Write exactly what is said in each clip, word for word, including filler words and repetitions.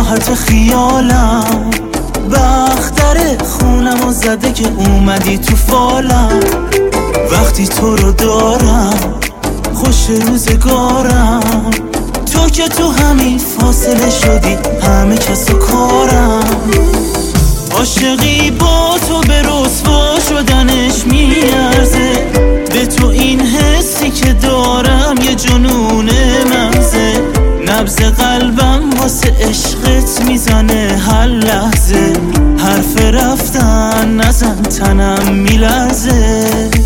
راحت خیالم، بختر خونم و زده که اومدی تو فالم. وقتی تو رو دارم خوش روزگارم، تو که تو همین فاصله شدی همه کس و کارم. عاشقی با تو به رسوا شدنش میارزه، به تو این حسی که دارم یه جنون مغزه. نبض قلبم واسه عشقت میزنه هر لحظه، حرف رفتن نزن تنم میلرزه.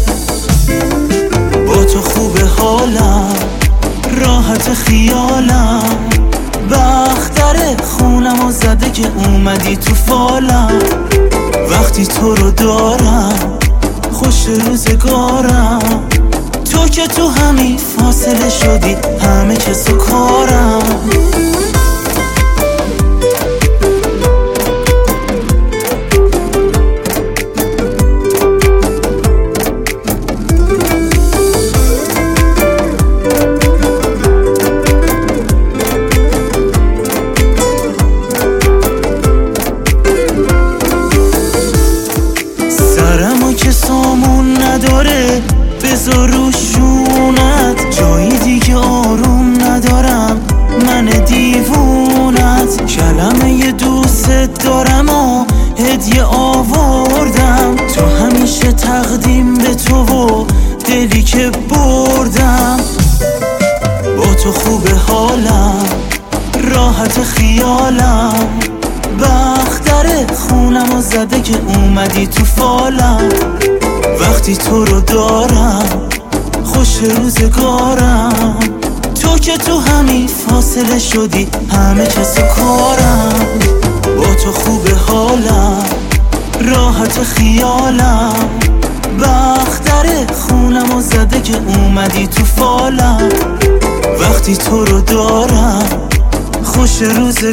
با تو خوب حالم، راحت خیالم، بختر خونم و زده که اومدی تو فالم. وقتی تو رو دارم خوش روزگارم، تو که تو همین فاصله شدی همه کس و کارم. که سامون نداره بذار رو شونت، جایی دیگه آروم ندارم من دیوونت. کلمه دوست دارم و هدیه آوردم، تو همیشه تقدیم به تو و دلی که بردم. با تو خوب حالم، راحت خیالم، بختر خونم و زده که اومدی تو فالم. وقتی تو رو دارم خوش روزگارم، تو که تو همین فاصله شدی همه کس و کارم. با تو خوب حالم، راحت خیالم، بختر خونم و زده که اومدی تو فالم. وقتی تو رو دارم خوش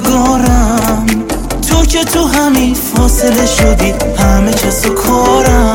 روزگارم، تو که تو همین فاصله شدی همه کس و کارم.